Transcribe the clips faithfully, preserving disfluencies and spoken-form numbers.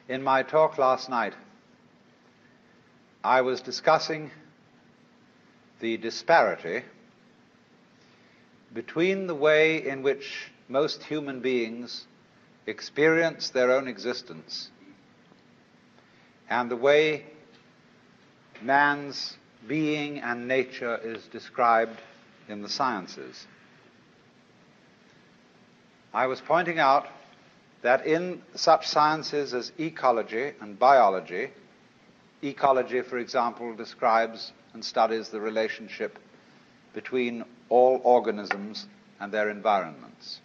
In my talk last night, I was discussing the disparity between the way in which most human beings experience their own existence and the way man's being and nature is described in the sciences. I was pointing out that in such sciences as ecology and biology, ecology, for example, describes and studies the relationship between all organisms and their environments.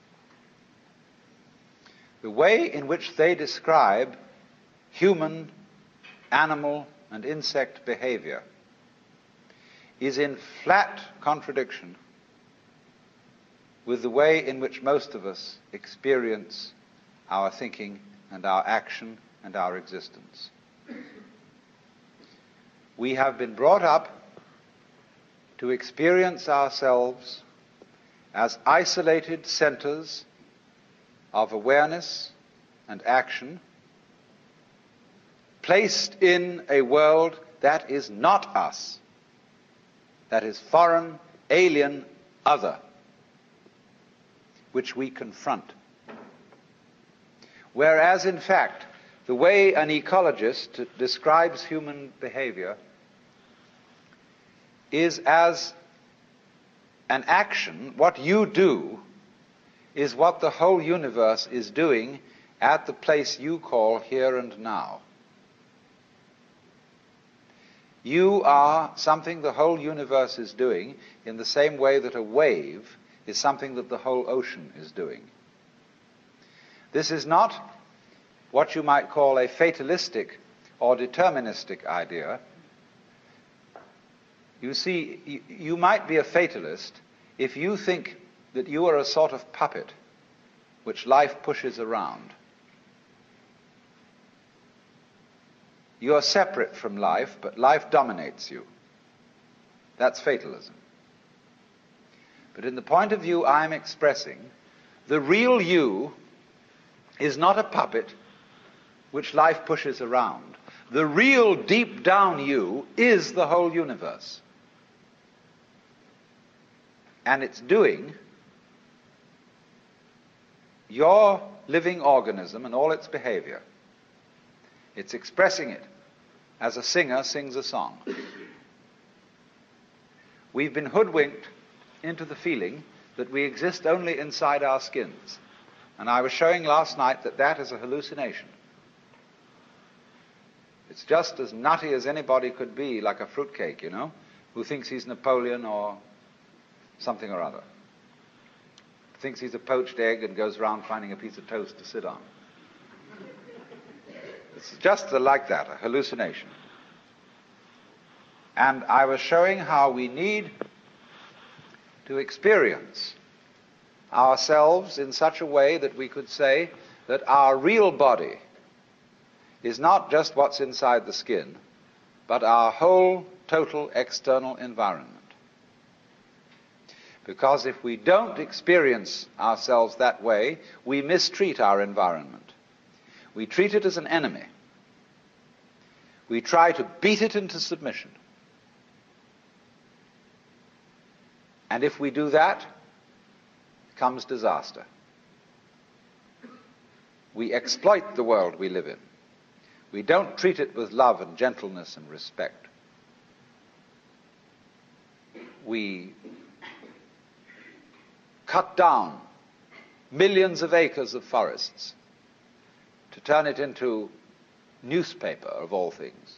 The way in which they describe human, animal, and insect behavior is in flat contradiction with the way in which most of us experience our thinking and our action and our existence. We have been brought up to experience ourselves as isolated centers of awareness and action, placed in a world that is not us, that is foreign, alien, other, which we confront. Whereas, in fact, the way an ecologist describes human behavior is as an action. What you do is what the whole universe is doing at the place you call here and now. You are something the whole universe is doing in the same way that a wave is something that the whole ocean is doing. This is not what you might call a fatalistic or deterministic idea. You see, you, you might be a fatalist if you think that you are a sort of puppet which life pushes around. You are separate from life, but life dominates you. That's fatalism. But in the point of view I'm expressing, the real you is not a puppet which life pushes around. The real deep down you is the whole universe. And it's doing your living organism and all its behavior. It's expressing it as a singer sings a song. We've been hoodwinked into the feeling that we exist only inside our skins. And I was showing last night that that is a hallucination. It's just as nutty as anybody could be, like a fruitcake, you know, who thinks he's Napoleon or something or other. Thinks he's a poached egg and goes around finding a piece of toast to sit on. It's just like that, a hallucination. And I was showing how we need to experience ourselves in such a way that we could say that our real body is not just what's inside the skin, but our whole total external environment. Because if we don't experience ourselves that way, we mistreat our environment. We treat it as an enemy. We try to beat it into submission. And if we do that, comes disaster. We exploit the world we live in. We don't treat it with love and gentleness and respect. We cut down millions of acres of forests to turn it into newspaper, of all things.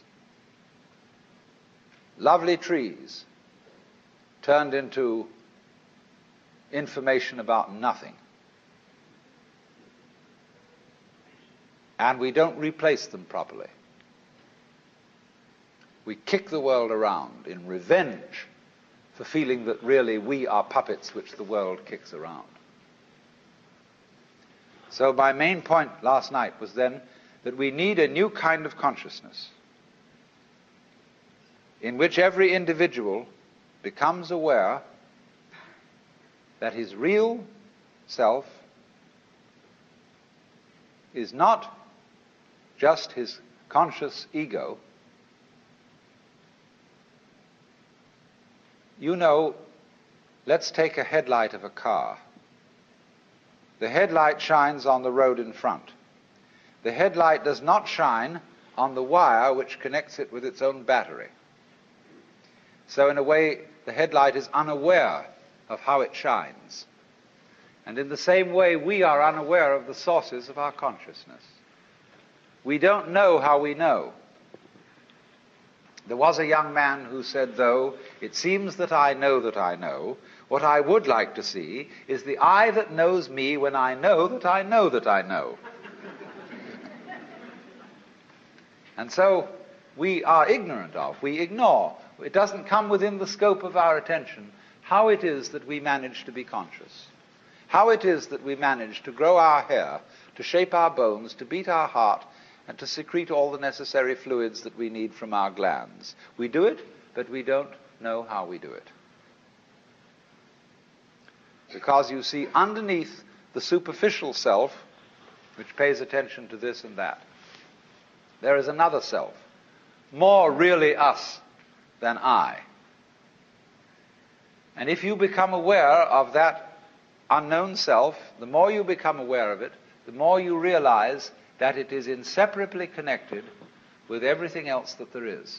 Lovely trees turned into information about nothing. And we don't replace them properly. We kick the world around in revenge for feeling that really we are puppets which the world kicks around. So my main point last night was then that we need a new kind of consciousness in which every individual becomes aware that his real self is not just his conscious ego, you know, let's take a headlight of a car. The headlight shines on the road in front. The headlight does not shine on the wire which connects it with its own battery. So in a way, the headlight is unaware of how it shines. And in the same way, we are unaware of the sources of our consciousness. We don't know how we know. There was a young man who said, though, it seems that I know that I know, what I would like to see is the I that knows me when I know that I know that I know. And so we are ignorant of, we ignore, it doesn't come within the scope of our attention how it is that we manage to be conscious, how it is that we manage to grow our hair, to shape our bones, to beat our heart, and to secrete all the necessary fluids that we need from our glands. We do it, but we don't know how we do it. Because you see, underneath the superficial self, which pays attention to this and that, there is another self, more really us than I. And if you become aware of that unknown self, the more you become aware of it, the more you realize that it is inseparably connected with everything else that there is.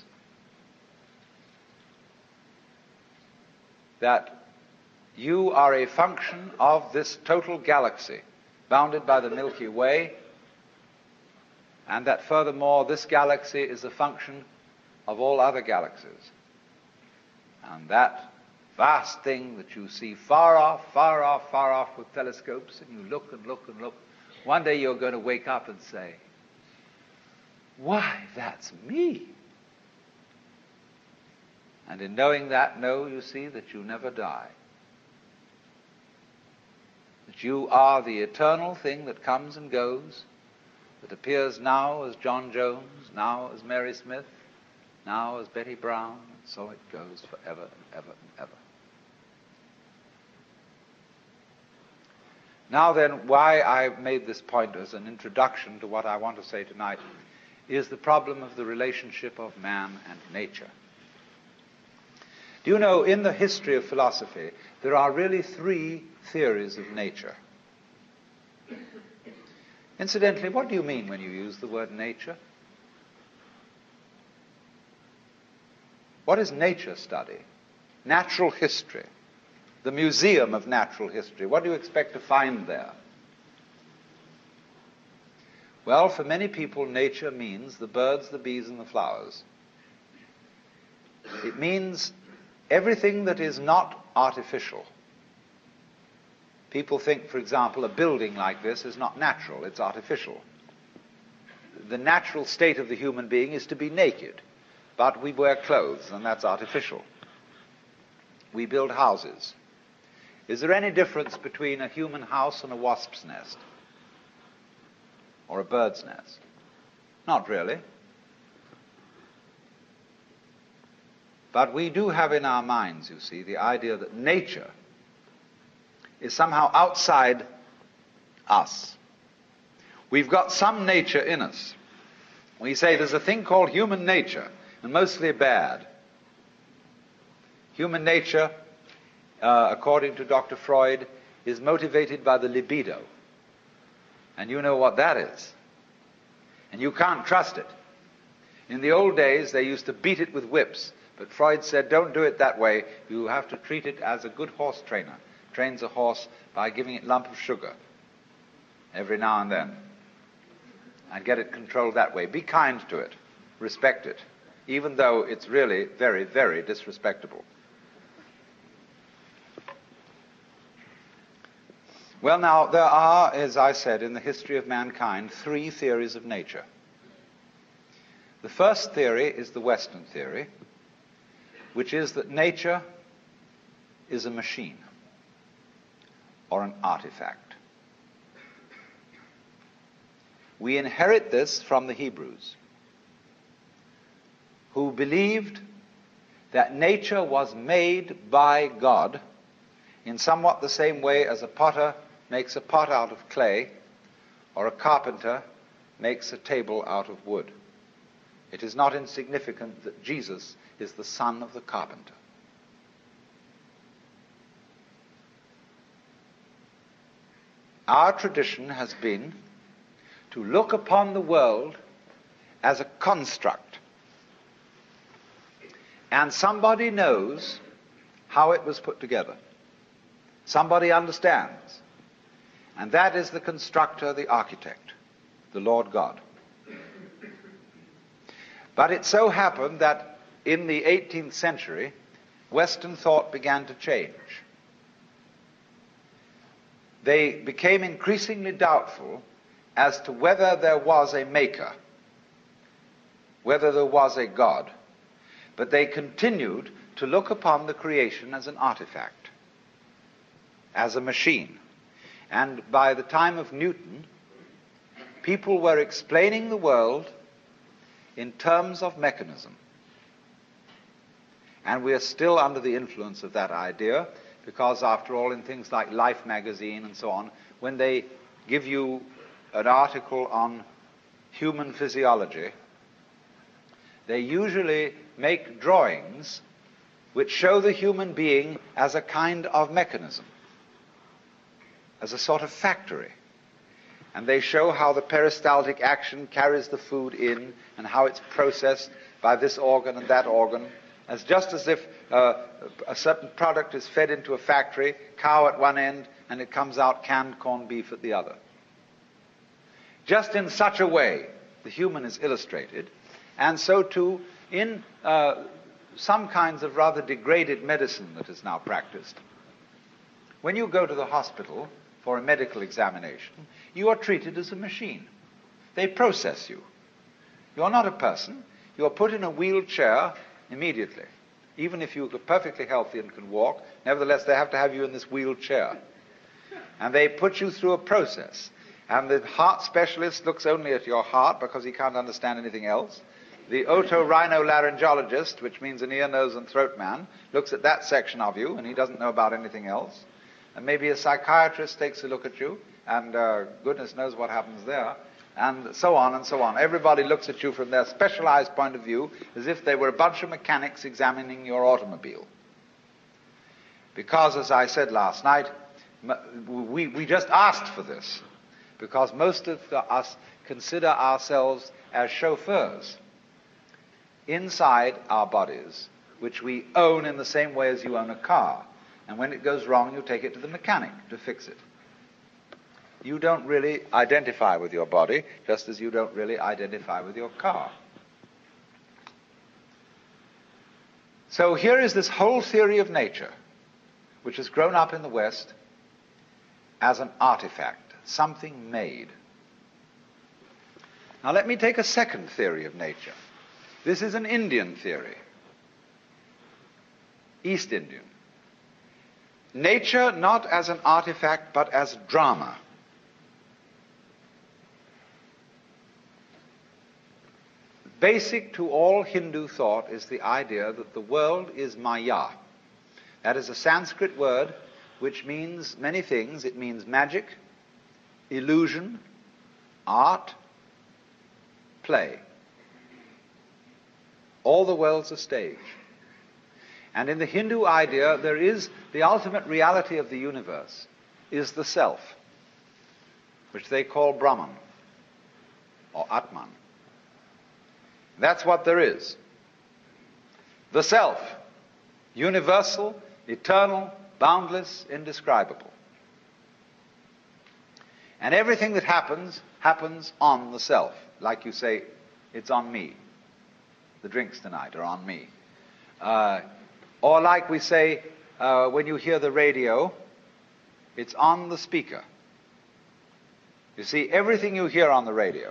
That you are a function of this total galaxy, bounded by the Milky Way, and that furthermore this galaxy is a function of all other galaxies. And that vast thing that you see far off, far off, far off with telescopes, and you look and look and look, one day you're going to wake up and say, why, that's me. And in knowing that, know, you see, that you never die. That you are the eternal thing that comes and goes, that appears now as John Jones, now as Mary Smith, now as Betty Brown, and so it goes forever and ever and ever. Now then, why I made this point as an introduction to what I want to say tonight is the problem of the relationship of man and nature. Do you know, in the history of philosophy, there are really three theories of nature. Incidentally, what do you mean when you use the word nature? What is nature study? Natural history. The Museum of Natural History. What do you expect to find there? Well, for many people, nature means the birds, the bees, and the flowers. It means everything that is not artificial. People think, for example, a building like this is not natural, it's artificial. The natural state of the human being is to be naked, but we wear clothes, and that's artificial. We build houses. Is there any difference between a human house and a wasp's nest? Or a bird's nest? Not really. But we do have in our minds, you see, the idea that nature is somehow outside us. We've got some nature in us. We say there's a thing called human nature, and mostly bad. Human nature, uh, according to Doctor Freud, is motivated by the libido. And you know what that is. And you can't trust it. In the old days, they used to beat it with whips. But Freud said, don't do it that way. You have to treat it as a good horse trainer trains a horse by giving it a lump of sugar every now and then. And get it controlled that way. Be kind to it. Respect it. Even though it's really very, very disrespectable. Well, now, there are, as I said, in the history of mankind, three theories of nature. The first theory is the Western theory, which is that nature is a machine or an artifact. We inherit this from the Hebrews, who believed that nature was made by God in somewhat the same way as a potter makes a pot out of clay, or a carpenter makes a table out of wood. It is not insignificant that Jesus is the son of the carpenter. Our tradition has been to look upon the world as a construct. And somebody knows how it was put together. Somebody understands. And that is the constructor, the architect, the Lord God. But it so happened that in the eighteenth century, Western thought began to change. They became increasingly doubtful as to whether there was a maker, whether there was a God. But they continued to look upon the creation as an artifact, as a machine. And by the time of Newton, people were explaining the world in terms of mechanism. And we are still under the influence of that idea, because after all, in things like Life magazine and so on, when they give you an article on human physiology, they usually make drawings which show the human being as a kind of mechanism, as a sort of factory. And they show how the peristaltic action carries the food in and how it's processed by this organ and that organ, as just as if uh, a certain product is fed into a factory, cow at one end, and it comes out canned corned beef at the other. Just in such a way, the human is illustrated, and so too in uh, some kinds of rather degraded medicine that is now practiced. When you go to the hospital for a medical examination, you are treated as a machine. They process you. You are not a person. You are put in a wheelchair immediately. Even if you are perfectly healthy and can walk, nevertheless they have to have you in this wheelchair. And they put you through a process. And the heart specialist looks only at your heart because he can't understand anything else. The otorhinolaryngologist, which means an ear, nose, and throat man, looks at that section of you, and he doesn't know about anything else. And maybe a psychiatrist takes a look at you, and uh, goodness knows what happens there, and so on and so on. Everybody looks at you from their specialized point of view as if they were a bunch of mechanics examining your automobile. Because, as I said last night, we, we just asked for this, because most of the, us consider ourselves as chauffeurs inside our bodies, which we own in the same way as you own a car. And when it goes wrong, you take it to the mechanic to fix it. You don't really identify with your body, just as you don't really identify with your car. So here is this whole theory of nature, which has grown up in the West as an artifact, something made. Now let me take a second theory of nature. This is an Indian theory, East Indian. Nature not as an artifact, but as drama. Basic to all Hindu thought is the idea that the world is Maya. That is a Sanskrit word which means many things. It means magic, illusion, art, play. All the world's a stage. And in the Hindu idea, there is the ultimate reality of the universe is the self, which they call Brahman or Atman. That's what there is. The self, universal, eternal, boundless, indescribable. And everything that happens, happens on the self. Like you say, it's on me. The drinks tonight are on me. Uh, or like we say, uh, when you hear the radio, it's on the speaker. You see, everything you hear on the radio,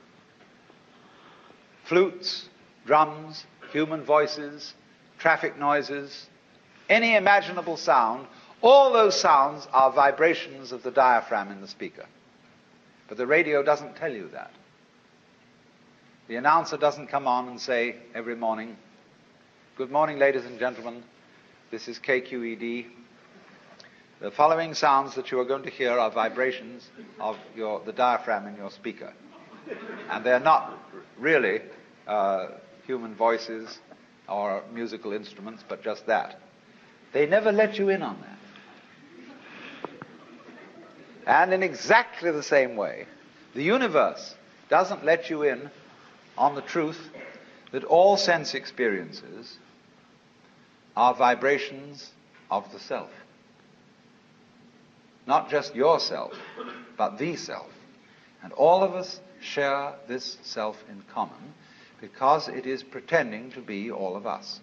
flutes, drums, human voices, traffic noises, any imaginable sound, all those sounds are vibrations of the diaphragm in the speaker. But the radio doesn't tell you that. The announcer doesn't come on and say every morning, "Good morning, ladies and gentlemen, this is K Q E D. The following sounds that you are going to hear are vibrations of your, the diaphragm in your speaker." And they're not really uh, human voices or musical instruments, but just that. They never let you in on that. And in exactly the same way, the universe doesn't let you in on the truth that all sense experiences are vibrations of the self. Not just yourself, but the self. And all of us share this self in common because it is pretending to be all of us.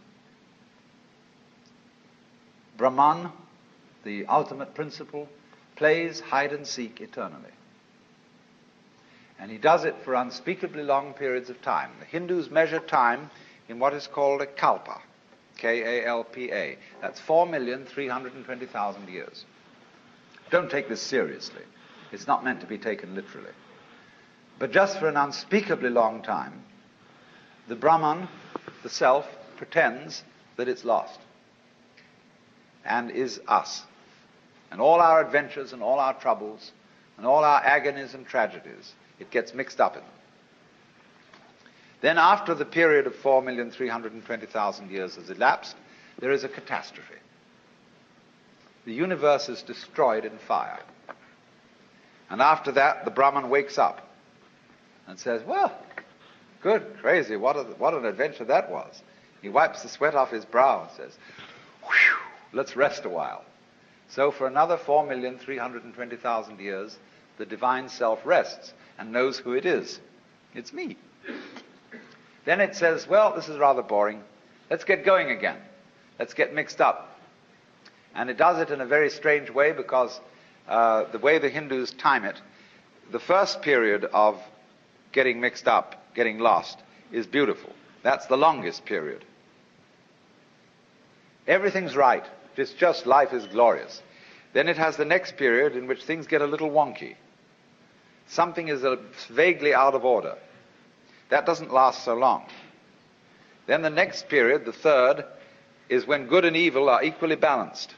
Brahman, the ultimate principle, plays hide and seek eternally. And he does it for unspeakably long periods of time. The Hindus measure time in what is called a kalpa, K A L P A. That's four million three hundred twenty thousand years. Don't take this seriously. It's not meant to be taken literally. But just for an unspeakably long time, the Brahman, the self, pretends that it's lost and is us. And all our adventures and all our troubles and all our agonies and tragedies, it gets mixed up in them. Then after the period of four million three hundred twenty thousand years has elapsed, there is a catastrophe. The universe is destroyed in fire. And after that, the Brahman wakes up and says, well, good, crazy, what, a, what an adventure that was. He wipes the sweat off his brow and says, whew, let's rest a while. So for another four million three hundred twenty thousand years, the divine self rests and knows who it is. It's me. Then it says, well, this is rather boring. Let's get going again. Let's get mixed up. And it does it in a very strange way because uh, the way the Hindus time it, the first period of getting mixed up, getting lost, is beautiful. That's the longest period. Everything's right. It's just life is glorious. Then it has the next period in which things get a little wonky. Something is uh, vaguely out of order. That doesn't last so long. Then the next period, the third, is when good and evil are equally balanced.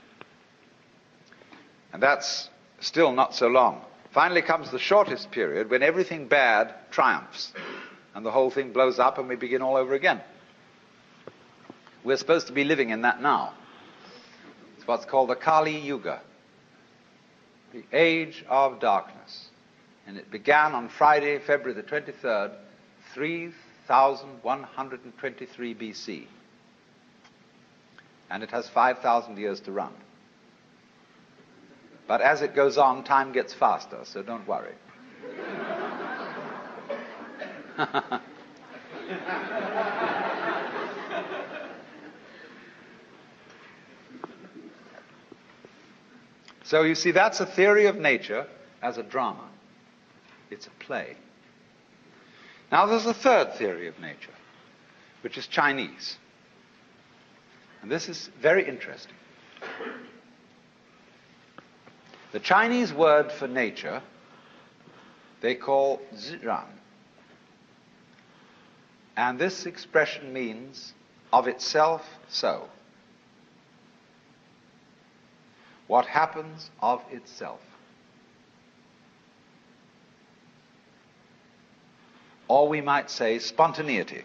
And that's still not so long. Finally comes the shortest period when everything bad triumphs and the whole thing blows up and we begin all over again. We're supposed to be living in that now. It's what's called the Kali Yuga, the age of darkness. And it began on Friday, February the twenty-third, three thousand one hundred twenty-three B C. And it has five thousand years to run. But as it goes on, time gets faster, so don't worry. So you see, that's a theory of nature as a drama. It's a play. Now there's a third theory of nature, which is Chinese. And this is very interesting. The Chinese word for nature, they call ziran. And this expression means of itself so. What happens of itself. Or we might say spontaneity.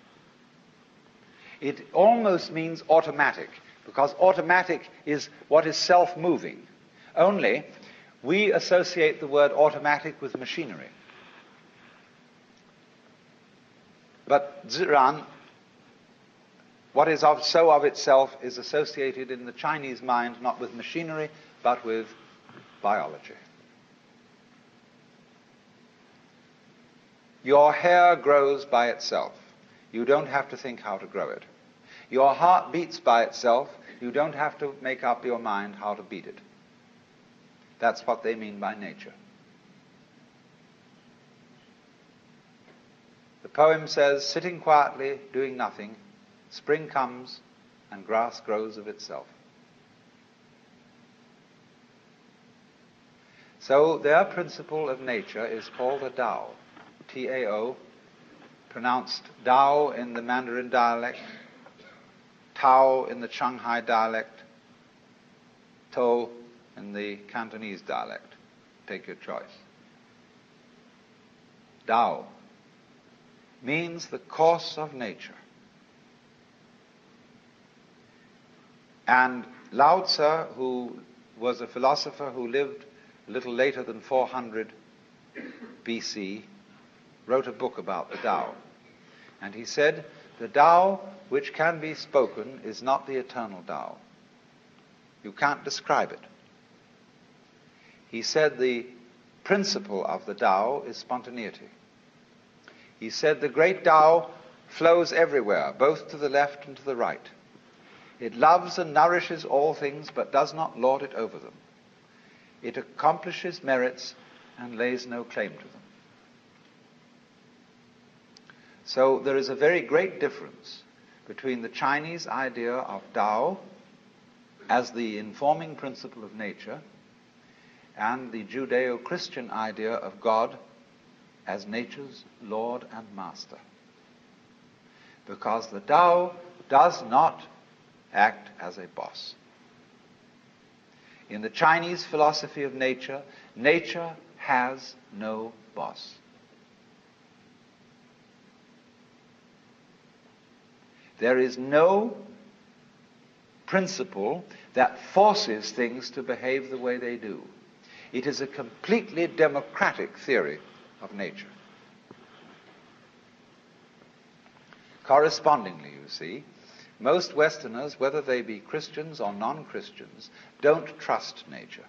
It almost means automatic, because automatic is what is self-moving. Only, we associate the word automatic with machinery. But ziran, what is of, so of itself, is associated in the Chinese mind not with machinery, but with biology. Your hair grows by itself. You don't have to think how to grow it. Your heart beats by itself. You don't have to make up your mind how to beat it. That's what they mean by nature. The poem says, sitting quietly, doing nothing, spring comes and grass grows of itself. So their principle of nature is called a Tao, T A O, pronounced Dao in the Mandarin dialect, Tao in the Shanghai dialect, To in the Cantonese dialect. Take your choice. Tao, means the course of nature. And Lao Tzu, who was a philosopher who lived a little later than four hundred B C, wrote a book about the Tao. And he said, the Tao which can be spoken is not the eternal Tao. You can't describe it. He said the principle of the Tao is spontaneity. He said the great Tao flows everywhere, both to the left and to the right. It loves and nourishes all things, but does not lord it over them. It accomplishes merits and lays no claim to them. So there is a very great difference between the Chinese idea of Tao as the informing principle of nature and the Judeo-Christian idea of God as nature's Lord and Master. Because the Tao does not act as a boss. In the Chinese philosophy of nature, nature has no boss. There is no principle that forces things to behave the way they do. It is a completely democratic theory of nature. Correspondingly, you see, most Westerners, whether they be Christians or non-Christians, don't trust nature.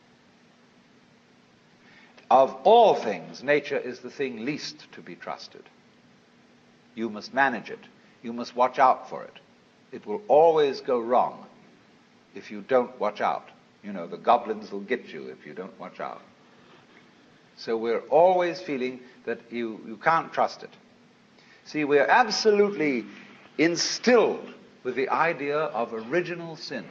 Of all things, nature is the thing least to be trusted. You must manage it. You must watch out for it. It will always go wrong if you don't watch out. You know, the goblins will get you if you don't watch out. So we're always feeling that you, you can't trust it. See, we're absolutely instilled with the idea of original sin.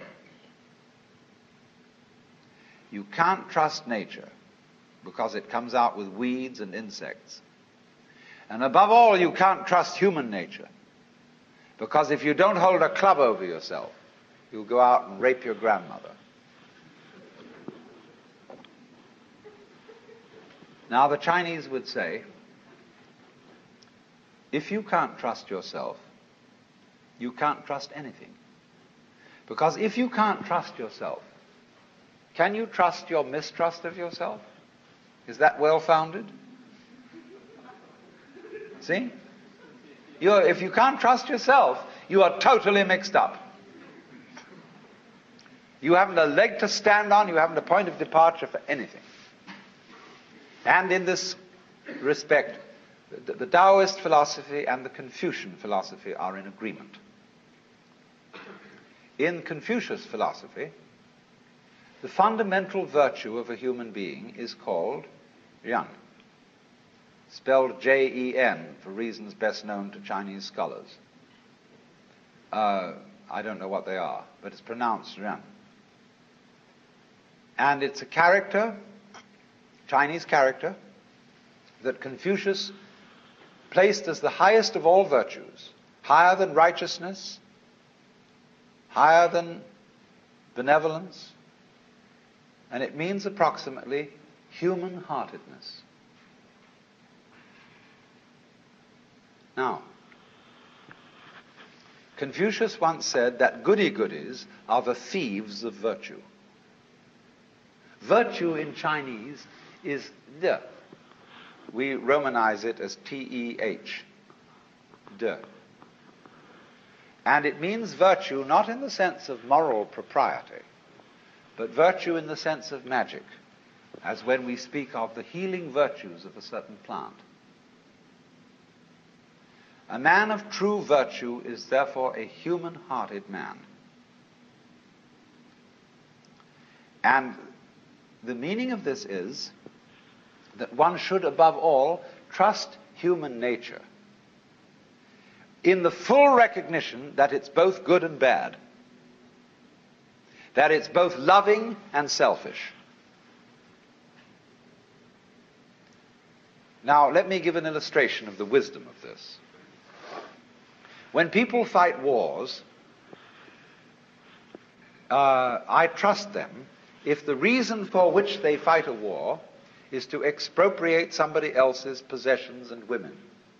You can't trust nature because it comes out with weeds and insects. And above all, you can't trust human nature because if you don't hold a club over yourself, you'll go out and rape your grandmother. Now, the Chinese would say, if you can't trust yourself, you can't trust anything. Because if you can't trust yourself, can you trust your mistrust of yourself? Is that well-founded? See? You're, if you can't trust yourself, you are totally mixed up. You haven't a leg to stand on, you haven't a point of departure for anything. And in this respect, the, the Taoist philosophy and the Confucian philosophy are in agreement. In Confucius philosophy, the fundamental virtue of a human being is called Ren, spelled J E N for reasons best known to Chinese scholars. Uh, I don't know what they are, but it's pronounced Ren. And it's a character, Chinese character, that Confucius placed as the highest of all virtues, higher than righteousness, higher than benevolence, and it means approximately human-heartedness. Now, Confucius once said that goody-goodies are the thieves of virtue. Virtue in Chinese is de. We Romanize it as T E H, de. And it means virtue not in the sense of moral propriety, but virtue in the sense of magic, as when we speak of the healing virtues of a certain plant. A man of true virtue is therefore a human-hearted man. And the meaning of this is that one should, above all, trust human nature in the full recognition that it's both good and bad, that it's both loving and selfish. Now, let me give an illustration of the wisdom of this. When people fight wars, uh, I trust them if the reason for which they fight a war is to expropriate somebody else's possessions and women.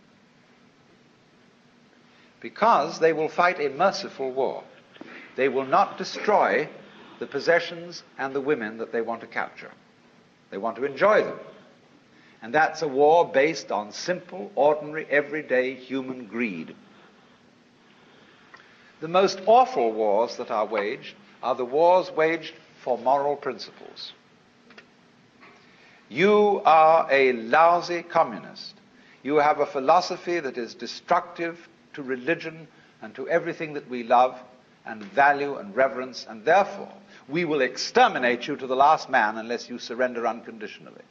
Because they will fight a merciful war. They will not destroy the possessions and the women that they want to capture. They want to enjoy them. And that's a war based on simple, ordinary, everyday human greed. The most awful wars that are waged are the wars waged for moral principles. You are a lousy communist. You have a philosophy that is destructive to religion and to everything that we love and value and reverence, and therefore we will exterminate you to the last man unless you surrender unconditionally.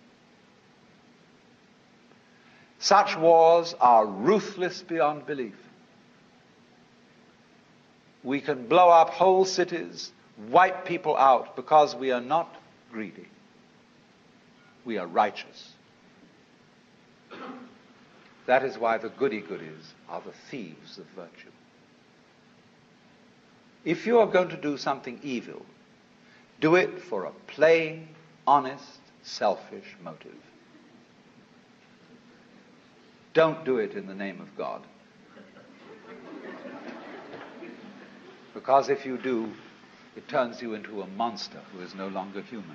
Such wars are ruthless beyond belief. We can blow up whole cities, wipe people out, because we are not greedy. We are righteous. That is why the goody-goodies are the thieves of virtue. If you are going to do something evil, do it for a plain, honest, selfish motive. Don't do it in the name of God. Because if you do, it turns you into a monster who is no longer human.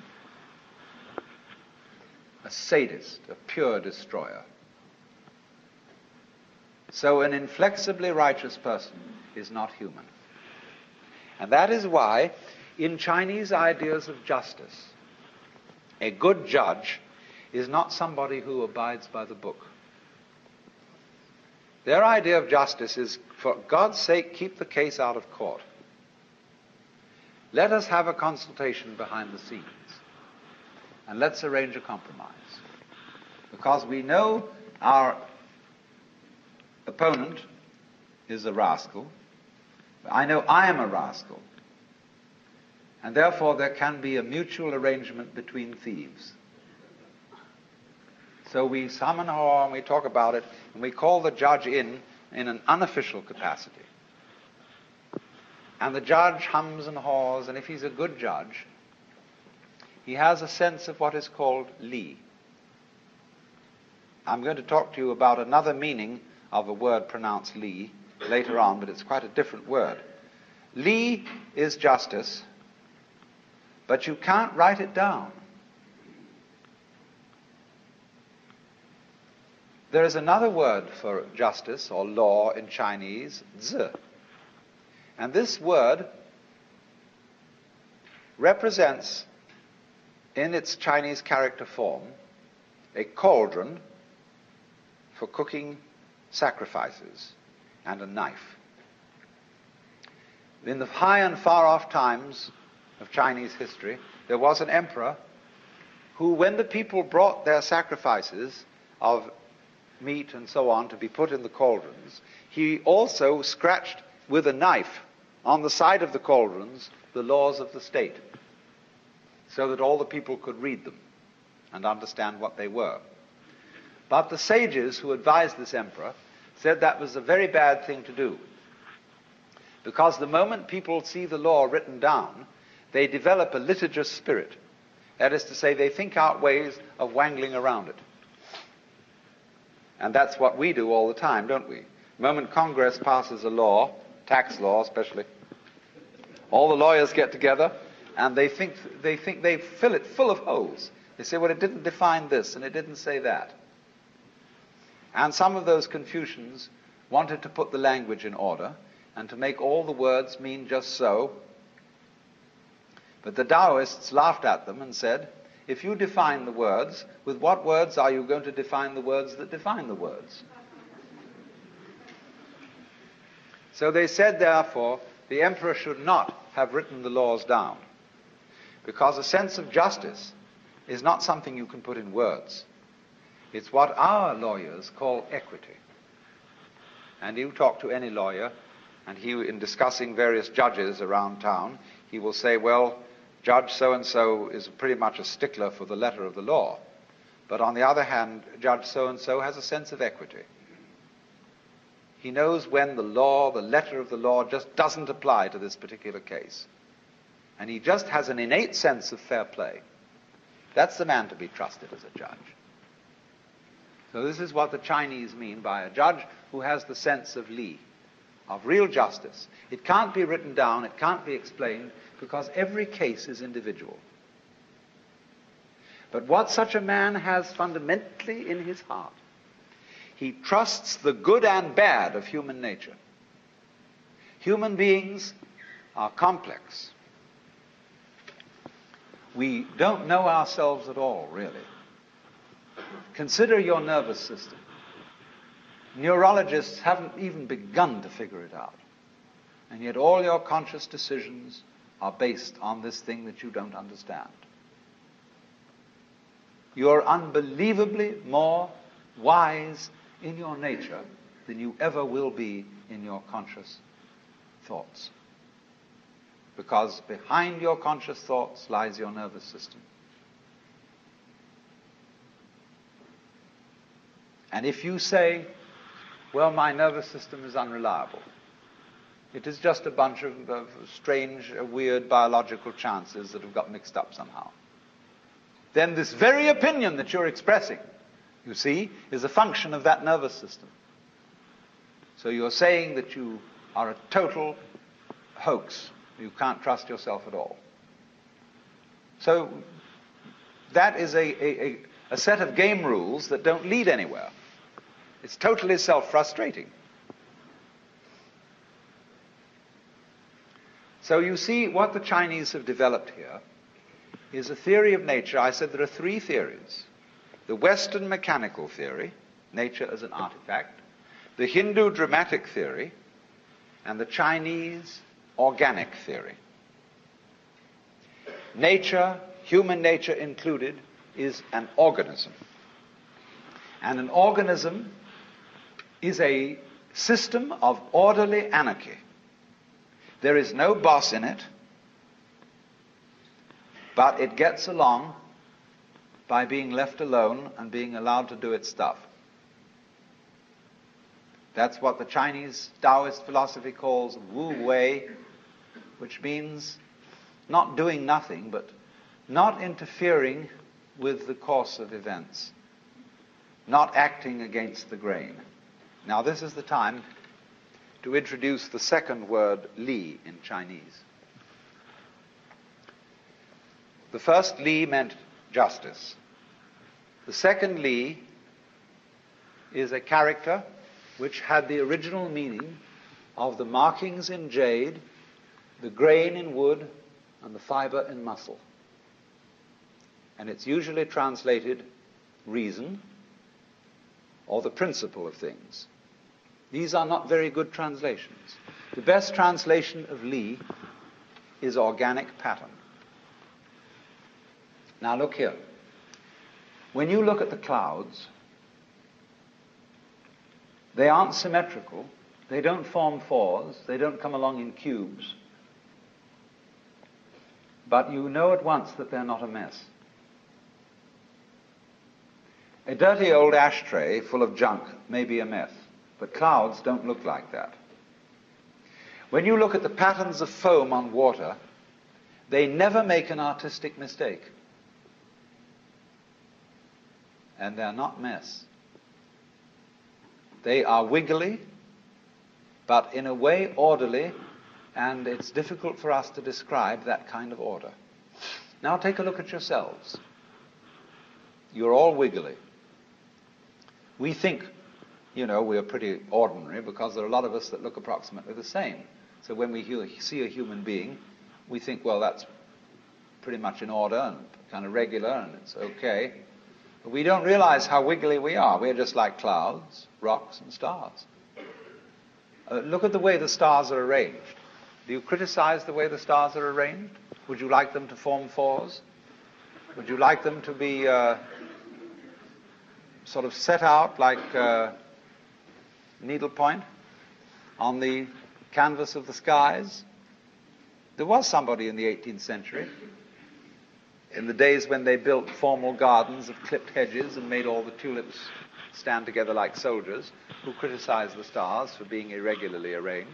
A sadist, a pure destroyer. So an inflexibly righteous person is not human. And that is why, in Chinese ideas of justice, a good judge is not somebody who abides by the book. Their idea of justice is, for God's sake, keep the case out of court. Let us have a consultation behind the scenes, and let's arrange a compromise. Because we know our opponent is a rascal. I know I am a rascal. And therefore there can be a mutual arrangement between thieves. So we summon her and we talk about it, and we call the judge in in an unofficial capacity. And the judge hums and haws, and if he's a good judge, he has a sense of what is called li. I'm going to talk to you about another meaning of a word pronounced li later on, but it's quite a different word. Li is justice, but you can't write it down. There is another word for justice or law in Chinese, zi. And this word represents, in its Chinese character form, a cauldron for cooking sacrifices and a knife. In the high and far-off times of Chinese history, there was an emperor who, when the people brought their sacrifices of meat and so on to be put in the cauldrons, he also scratched with a knife on the side of the cauldrons the laws of the state, so that all the people could read them and understand what they were. But the sages who advised this emperor said that was a very bad thing to do, because the moment people see the law written down, they develop a litigious spirit. That is to say, they think out ways of wangling around it. And that's what we do all the time, don't we? The moment Congress passes a law, tax law especially, all the lawyers get together and they think they think they fill it full of holes. They say, well, it didn't define this and it didn't say that. And some of those Confucians wanted to put the language in order and to make all the words mean just so. But the Taoists laughed at them and said, if you define the words, with what words are you going to define the words that define the words? So they said, therefore, the emperor should not have written the laws down, because a sense of justice is not something you can put in words. It's what our lawyers call equity. And you talk to any lawyer, and he, in discussing various judges around town, he will say, well, Judge so-and-so is pretty much a stickler for the letter of the law. But on the other hand, Judge so-and-so has a sense of equity. He knows when the law, the letter of the law, just doesn't apply to this particular case. And he just has an innate sense of fair play. That's the man to be trusted as a judge. So this is what the Chinese mean by a judge who has the sense of li, of real justice. It can't be written down, it can't be explained, because every case is individual. But what such a man has fundamentally in his heart, he trusts the good and bad of human nature. Human beings are complex. We don't know ourselves at all, really. Consider your nervous system. Neurologists haven't even begun to figure it out. And yet all your conscious decisions are based on this thing that you don't understand. You're unbelievably more wise in your nature than you ever will be in your conscious thoughts. Because behind your conscious thoughts lies your nervous system. And if you say, well, my nervous system is unreliable, it is just a bunch of, of strange, uh, weird biological chances that have got mixed up somehow, then this very opinion that you're expressing, you see, is a function of that nervous system. So you're saying that you are a total hoax. You can't trust yourself at all. So that is a, a, a, a set of game rules that don't lead anywhere. It's totally self-frustrating. So you see, what the Chinese have developed here is a theory of nature. I said there are three theories. The Western mechanical theory, nature as an artifact, the Hindu dramatic theory, and the Chinese organic theory. Nature, human nature included, is an organism. And an organism is a system of orderly anarchy. There is no boss in it, but it gets along by being left alone and being allowed to do its stuff. That's what the Chinese Taoist philosophy calls Wu Wei, which means not doing nothing, but not interfering with the course of events, not acting against the grain. Now, this is the time to introduce the second word, li, in Chinese. The first li meant justice. The second li is a character which had the original meaning of the markings in jade, the grain in wood, and the fiber in muscle. And it's usually translated reason or the principle of things. These are not very good translations. The best translation of li is organic pattern. Now look here. When you look at the clouds, they aren't symmetrical. They don't form fours. They don't come along in cubes. But you know at once that they're not a mess. A dirty old ashtray full of junk may be a mess, but clouds don't look like that. When you look at the patterns of foam on water, they never make an artistic mistake. And they're not mess. They are wiggly, but in a way orderly, and it's difficult for us to describe that kind of order. Now take a look at yourselves. You're all wiggly. We think, you know, we're pretty ordinary because there are a lot of us that look approximately the same. So when we see a human being, we think, well, that's pretty much in order and kind of regular and it's okay. But we don't realize how wiggly we are. We're just like clouds, rocks, and stars. Uh, look at the way the stars are arranged. Do you criticize the way the stars are arranged? Would you like them to form fours? Would you like them to be uh, sort of set out like uh, needlepoint on the canvas of the skies? There was somebody in the eighteenth century, in the days when they built formal gardens of clipped hedges and made all the tulips stand together like soldiers, who criticized the stars for being irregularly arranged.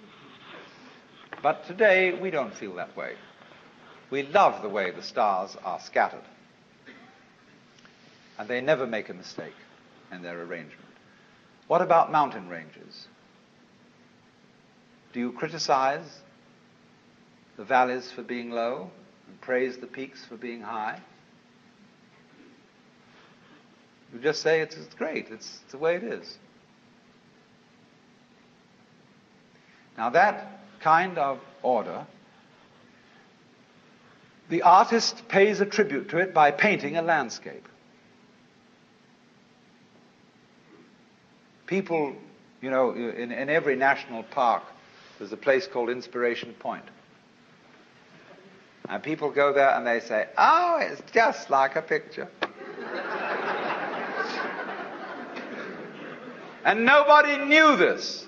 But today, we don't feel that way. We love the way the stars are scattered. and they never make a mistake in their arrangement. What about mountain ranges? Do you criticize the valleys for being low and praise the peaks for being high? You just say it's, it's great, it's, it's the way it is. Now that kind of order, the artist pays a tribute to it by painting a landscape. People, you know, in, in every national park, there's a place called Inspiration Point. And people go there and they say, oh, it's just like a picture. And nobody knew this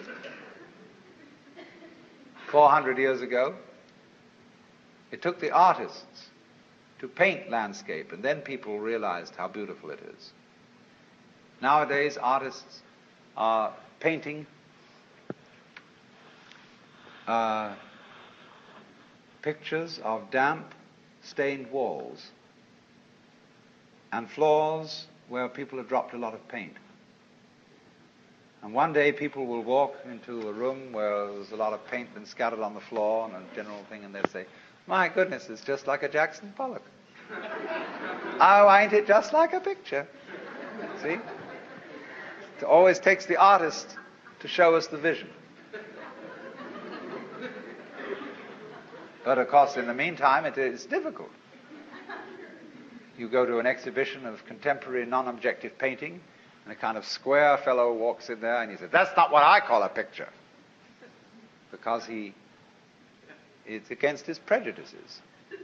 four hundred years ago. It took the artists to paint landscape, and then people realized how beautiful it is. Nowadays, artists are painting uh, pictures of damp, stained walls and floors where people have dropped a lot of paint. And one day people will walk into a room where there's a lot of paint been scattered on the floor and a general thing, and they'll say, my goodness, it's just like a Jackson Pollock. Oh, ain't it just like a picture? See? It always takes the artist to show us the vision. But of course, in the meantime, it is difficult. You go to an exhibition of contemporary non-objective painting, and a kind of square fellow walks in there and he says, that's not what I call a picture. Because he, it's against his prejudices.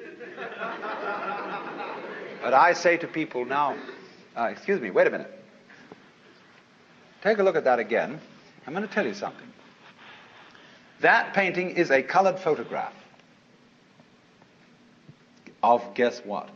But I say to people now, uh, excuse me, wait a minute. Take a look at that again. I'm going to tell you something. That painting is a colored photograph of guess what?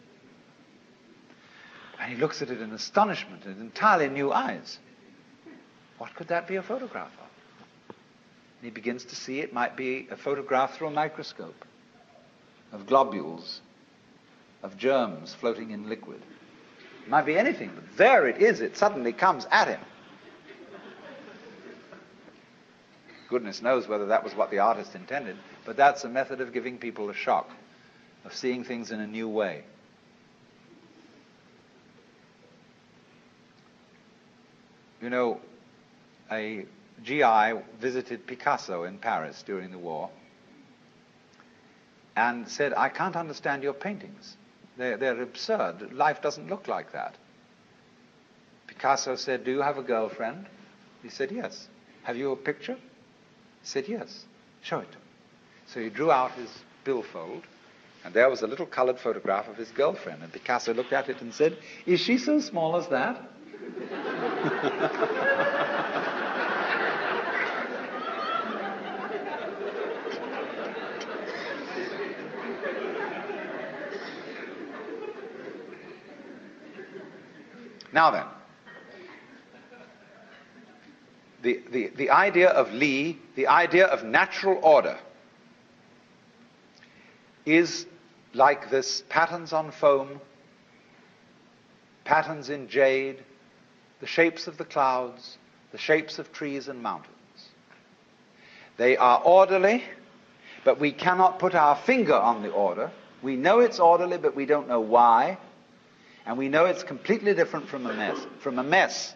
And he looks at it in astonishment and entirely new eyes. What could that be a photograph of? And he begins to see it might be a photograph through a microscope of globules, of germs floating in liquid. It might be anything, but there it is. It suddenly comes at him. Goodness knows whether that was what the artist intended, but that's a method of giving people a shock, of seeing things in a new way. You know, a G I visited Picasso in Paris during the war and said, I can't understand your paintings. They're, they're absurd. Life doesn't look like that. Picasso said, do you have a girlfriend? He said, yes. Have you a picture? He said, yes. Show it to me. So he drew out his billfold, and there was a little colored photograph of his girlfriend. And Picasso looked at it and said, is she so small as that? Now then, the, the, the idea of Li, the idea of natural order, is like this patterns on foam, patterns in jade, the shapes of the clouds, the shapes of trees and mountains. They are orderly, but we cannot put our finger on the order. We know it's orderly, but we don't know why. And we know it's completely different from a mess. From a mess.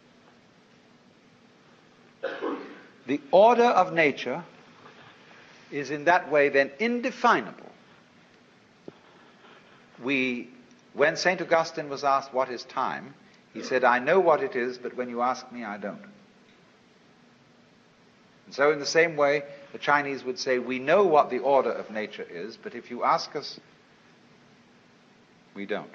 The order of nature is in that way then indefinable. We, when Saint Augustine was asked what is time, he said, I know what it is, but when you ask me, I don't. And so in the same way, the Chinese would say, we know what the order of nature is, but if you ask us, we don't.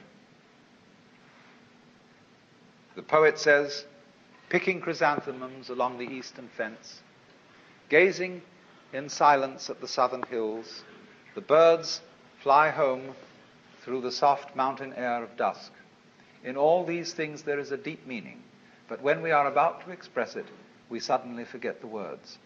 The poet says, picking chrysanthemums along the eastern fence, gazing in silence at the southern hills, the birds fly home through the soft mountain air of dusk. In all these things there is a deep meaning, but when we are about to express it, we suddenly forget the words.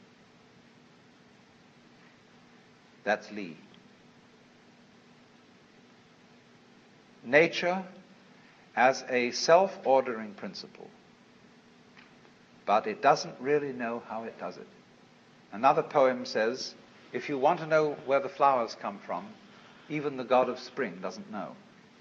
That's Li. Nature has a self-ordering principle, but it doesn't really know how it does it. Another poem says, if you want to know where the flowers come from, even the god of spring doesn't know.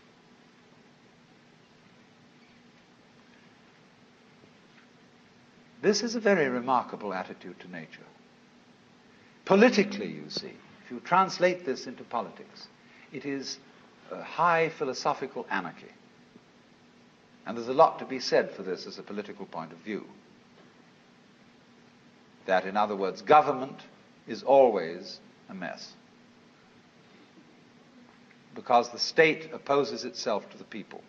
This is a very remarkable attitude to nature. Politically, you see, if you translate this into politics, it is a high philosophical anarchy. And there's a lot to be said for this as a political point of view. That, in other words, government is always a mess. Because the state opposes itself to the people.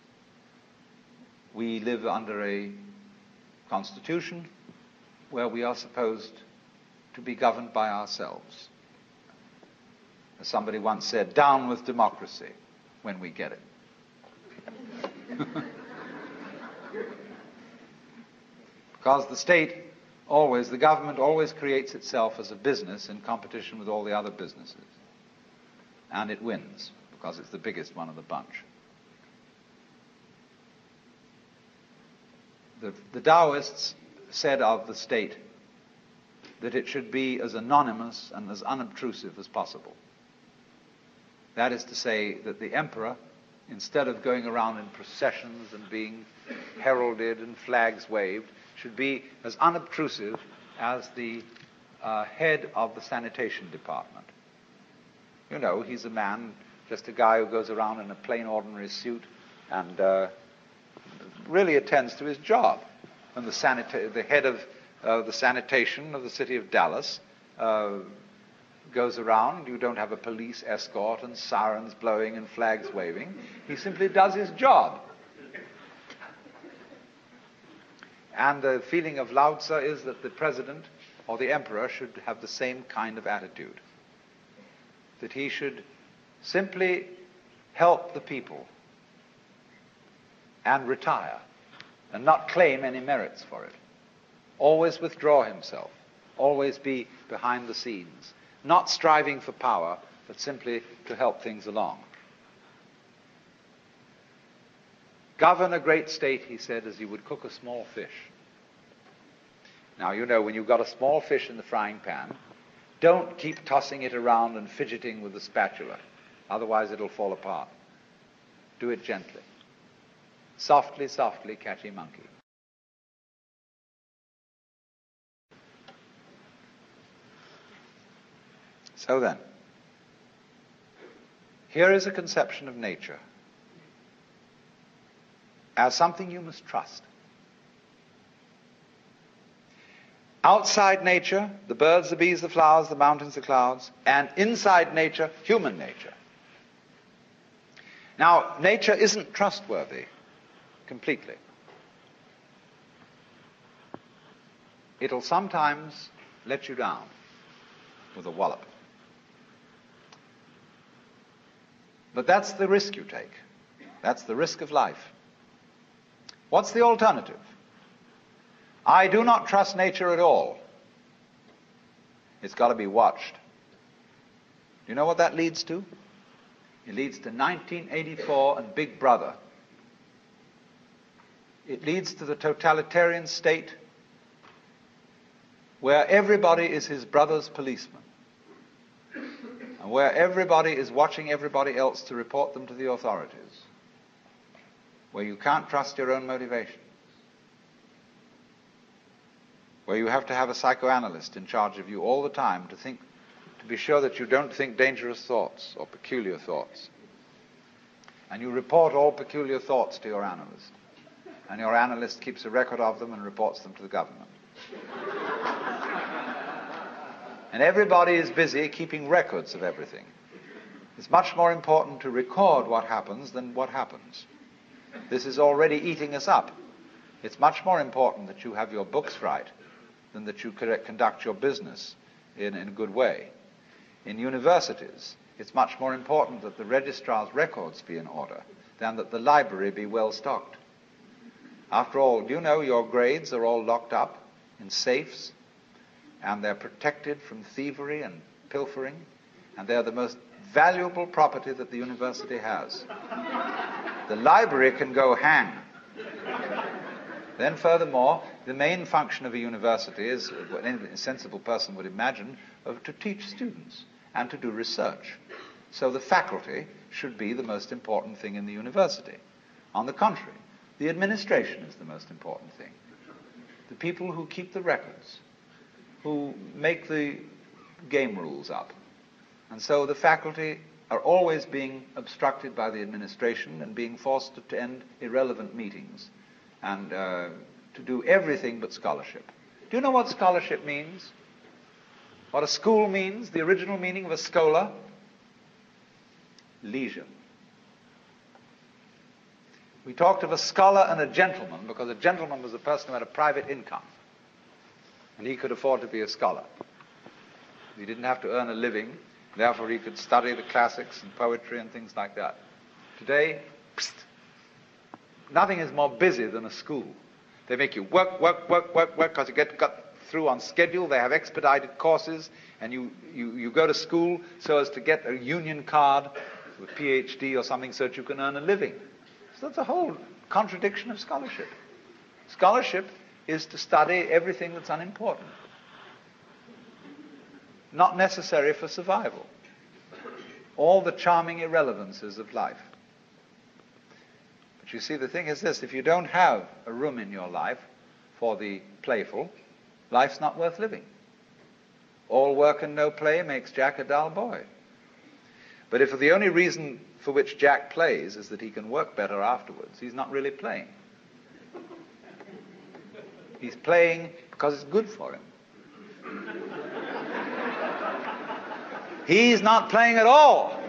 We live under a constitution where we are supposed to be governed by ourselves. As somebody once said, down with democracy when we get it. Because the state always, the government always creates itself as a business in competition with all the other businesses. And it wins, because it's the biggest one of the bunch. The, the Taoists said of the state that it should be as anonymous and as unobtrusive as possible. That is to say that the emperor, instead of going around in processions and being heralded and flags waved, should be as unobtrusive as the uh, head of the sanitation department. You know, he's a man, just a guy who goes around in a plain, ordinary suit and uh, really attends to his job. And the, sanita- the head of uh, the sanitation of the city of Dallas uh, goes around. You don't have a police escort and sirens blowing and flags waving. He simply does his job. And the feeling of Lao Tzu is that the president or the emperor should have the same kind of attitude. That he should simply help the people and retire and not claim any merits for it. Always withdraw himself. Always be behind the scenes. Not striving for power, but simply to help things along. Govern a great state, he said, as you would cook a small fish. Now, you know, when you've got a small fish in the frying pan, don't keep tossing it around and fidgeting with the spatula. Otherwise, it'll fall apart. Do it gently. Softly, softly, catchy monkey. So then, here is a conception of nature as something you must trust. Outside nature, the birds, the bees, the flowers, the mountains, the clouds, and inside nature, human nature. Now, nature isn't trustworthy completely. It'll sometimes let you down with a wallop. But that's the risk you take. That's the risk of life. What's the alternative? I do not trust nature at all. It's got to be watched. Do you know what that leads to? It leads to nineteen eighty-four and Big Brother. It leads to the totalitarian state where everybody is his brother's policeman, and where everybody is watching everybody else to report them to the authorities, where you can't trust your own motivation, where you have to have a psychoanalyst in charge of you all the time to think, to be sure that you don't think dangerous thoughts or peculiar thoughts. And you report all peculiar thoughts to your analyst. And your analyst keeps a record of them and reports them to the government. And everybody is busy keeping records of everything. It's much more important to record what happens than what happens. This is already eating us up. It's much more important that you have your books right than that you conduct your business in, in a good way. In universities, it's much more important that the registrar's records be in order than that the library be well stocked. After all, do you know your grades are all locked up in safes, and they're protected from thievery and pilfering, and they're the most valuable property that the university has. The library can go hang. Then furthermore, the main function of a university is, what any sensible person would imagine, of to teach students and to do research. So the faculty should be the most important thing in the university. On the contrary, the administration is the most important thing. The people who keep the records, who make the game rules up. And so the faculty are always being obstructed by the administration and being forced to attend irrelevant meetings and uh, to do everything but scholarship. Do you know what scholarship means? What a school means? The original meaning of a schola? Leisure. We talked of a scholar and a gentleman because a gentleman was a person who had a private income and he could afford to be a scholar. He didn't have to earn a living, therefore he could study the classics and poetry and things like that. Today, psst, nothing is more busy than a school. They make you work, work, work, work, work, because you get got through on schedule. They have expedited courses, and you, you, you go to school so as to get a union card with P H D or something so that you can earn a living. So that's a whole contradiction of scholarship. Scholarship is to study everything that's unimportant, not necessary for survival. All the charming irrelevances of life. But you see, the thing is this, if you don't have a room in your life for the playful, life's not worth living. All work and no play makes Jack a dull boy. But if the only reason for which Jack plays is that he can work better afterwards, he's not really playing. He's playing because it's good for him. He's not playing at all.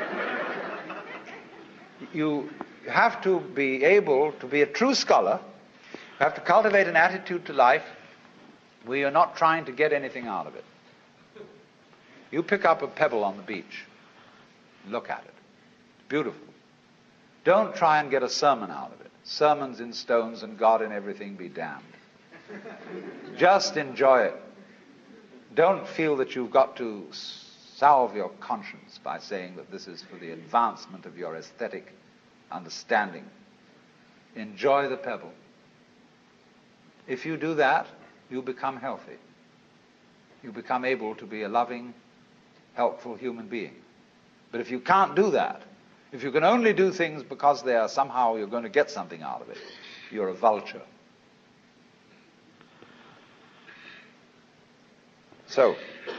You have to be able to be a true scholar. You have to cultivate an attitude to life where you're not trying to get anything out of it. You pick up a pebble on the beach. Look at it. It's beautiful. Don't try and get a sermon out of it. Sermons in stones and God in everything be damned. Just enjoy it. Don't feel that you've got to salve your conscience by saying that this is for the advancement of your aesthetic understanding. Enjoy the pebble. If you do that, you become healthy. You become able to be a loving, helpful human being. But if you can't do that, if you can only do things because they are somehow you're going to get something out of it, you're a vulture. So,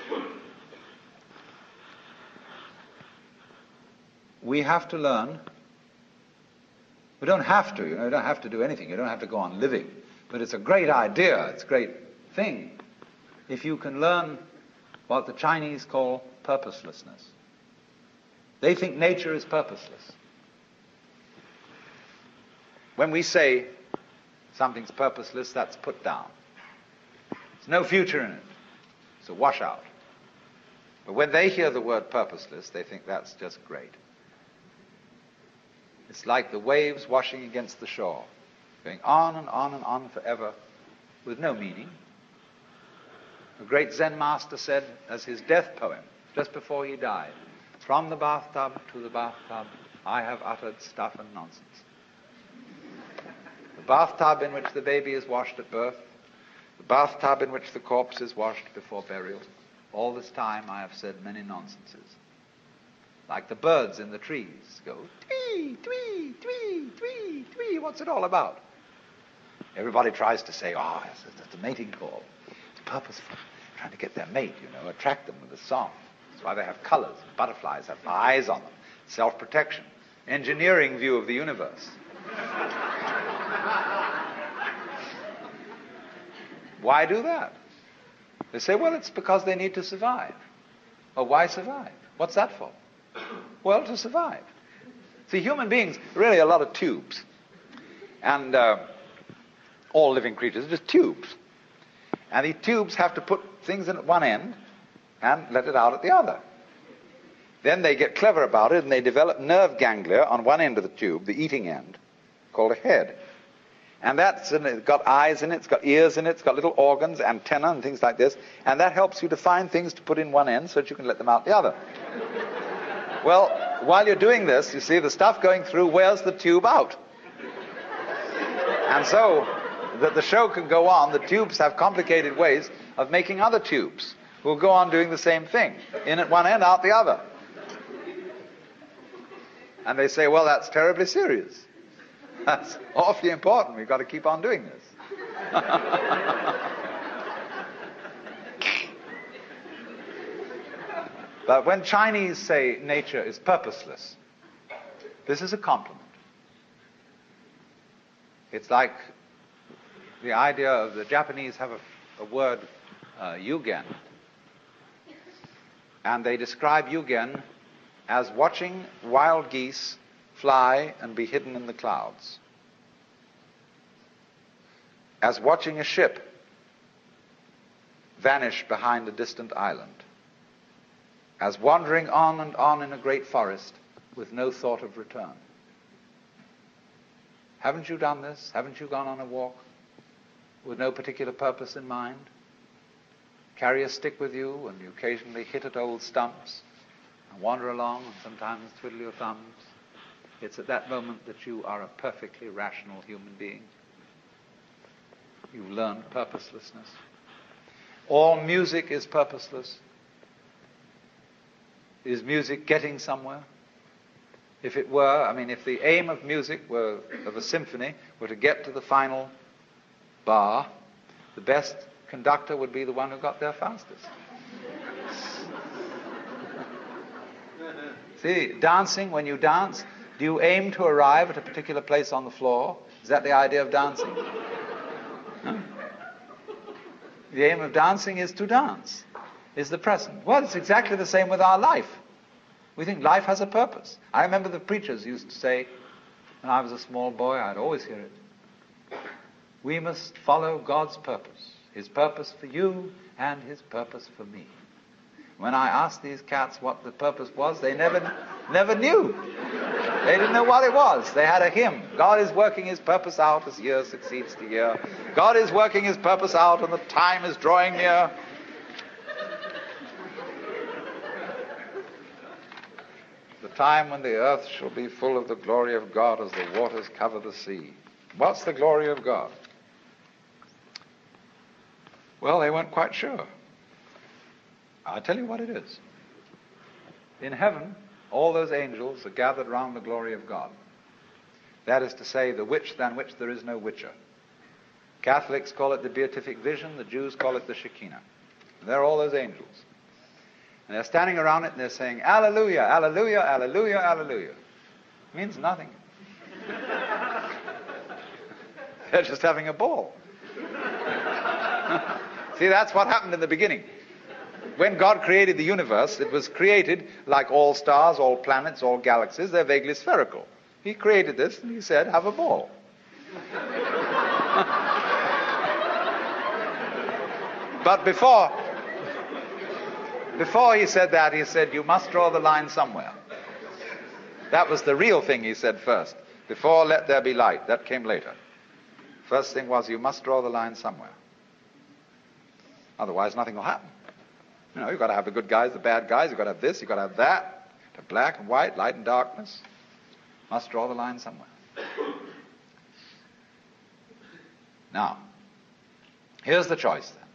we have to learn. We don't have to, you know, you don't have to do anything. You don't have to go on living. But it's a great idea, it's a great thing, if you can learn what the Chinese call purposelessness. They think nature is purposeless. When we say something's purposeless, that's put down. There's no future in it. It's a washout. But when they hear the word purposeless, they think that's just great. It's like the waves washing against the shore, going on and on and on forever with no meaning. A great Zen master said as his death poem, just before he died, "From the bathtub to the bathtub, I have uttered stuff and nonsense." The bathtub in which the baby is washed at birth, the bathtub in which the corpse is washed before burial, all this time I have said many nonsenses. Like the birds in the trees go, twee, twee, twee, twee, twee, what's it all about? Everybody tries to say, oh, it's, it's a mating call. It's purposeful. Trying to get their mate, you know, attract them with a song. That's why they have colors. Butterflies have eyes on them. Self-protection. Engineering view of the universe. Why do that? They say, well, it's because they need to survive. Well, why survive? What's that for? Well, to survive. See, human beings are really a lot of tubes. And uh, all living creatures are just tubes. And these tubes have to put things in at one end and let it out at the other. Then they get clever about it and they develop nerve ganglia on one end of the tube, the eating end, called a head. And that's it's got eyes in it, it's got ears in it, it's got little organs, antenna and things like this. And that helps you to find things to put in one end so that you can let them out the other. Well, while you're doing this, you see the stuff going through wears the tube out. And so, that the show can go on, the tubes have complicated ways of making other tubes who will go on doing the same thing. In at one end, out the other. And they say, well, that's terribly serious. That's awfully important. We've got to keep on doing this. But when Chinese say nature is purposeless, this is a compliment. It's like the idea of the Japanese have a, a word, uh, yugen, and they describe yugen as watching wild geese fly and be hidden in the clouds, as watching a ship vanish behind a distant island, as wandering on and on in a great forest with no thought of return. Haven't you done this? Haven't you gone on a walk with no particular purpose in mind? Carry a stick with you and you occasionally hit at old stumps and wander along and sometimes twiddle your thumbs. It's at that moment that you are a perfectly rational human being. You've learned purposelessness. All music is purposeless. Is music getting somewhere? If it were, I mean, if the aim of music were, of a symphony, were to get to the final bar, the best conductor would be the one who got there fastest. See, dancing, when you dance, do you aim to arrive at a particular place on the floor? Is that the idea of dancing? Huh? The aim of dancing is to dance, is the present. Well, it's exactly the same with our life. We think life has a purpose. I remember the preachers used to say, when I was a small boy, I'd always hear it, we must follow God's purpose, His purpose for you and His purpose for me. When I asked these cats what the purpose was, they never, never knew. They didn't know what it was. They had a hymn. God is working His purpose out as year succeeds to year. God is working His purpose out and the time is drawing near. The time when the earth shall be full of the glory of God as the waters cover the sea. What's the glory of God? Well, they weren't quite sure. I'll tell you what it is. In heaven, all those angels are gathered round the glory of God. That is to say, the which than which there is no whicher. Catholics call it the beatific vision, the Jews call it the Shekinah. And there are all those angels. And they're standing around it and they're saying, Alleluia, Alleluia, Alleluia, Alleluia. It means nothing. They're just having a ball. See, that's what happened in the beginning. When God created the universe, it was created like all stars, all planets, all galaxies. They're vaguely spherical. He created this and He said, have a ball. But before... Before He said that, He said, you must draw the line somewhere. That was the real thing He said first. Before, let there be light. That came later. First thing was, you must draw the line somewhere. Otherwise, nothing will happen. You know, you've got to have the good guys, the bad guys. You've got to have this, you've got to have that. To black and white, light and darkness. Must draw the line somewhere. Now, here's the choice then.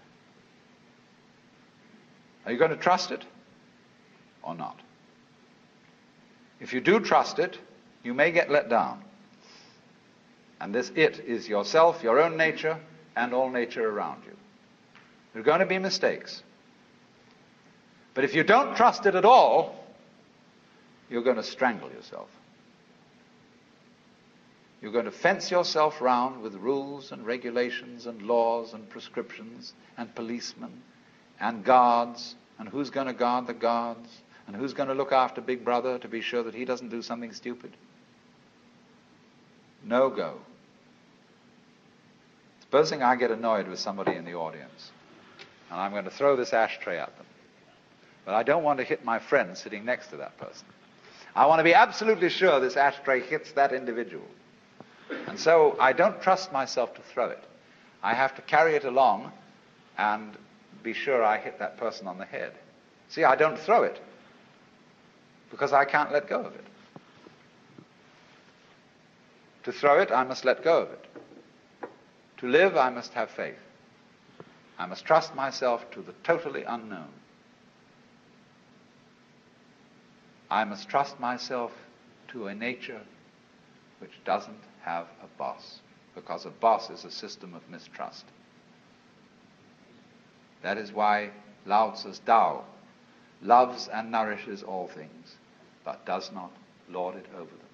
Are you going to trust it or not? If you do trust it, you may get let down. And this it is yourself, your own nature, and all nature around you. There are going to be mistakes. But if you don't trust it at all, you're going to strangle yourself. You're going to fence yourself round with rules and regulations and laws and prescriptions and policemen and guards, and who's going to guard the guards, and who's going to look after Big Brother to be sure that he doesn't do something stupid. No go. Supposing I get annoyed with somebody in the audience, and I'm going to throw this ashtray at them, but I don't want to hit my friend sitting next to that person. I want to be absolutely sure this ashtray hits that individual. And so I don't trust myself to throw it. I have to carry it along and be sure I hit that person on the head. See, I don't throw it. because I can't let go of it. To throw it, I must let go of it. To live, I must have faith. I must trust myself to the totally unknown. I must trust myself to a nature which doesn't have a boss, because a boss is a system of mistrust. That is why Lao Tzu's Tao loves and nourishes all things, but does not lord it over them.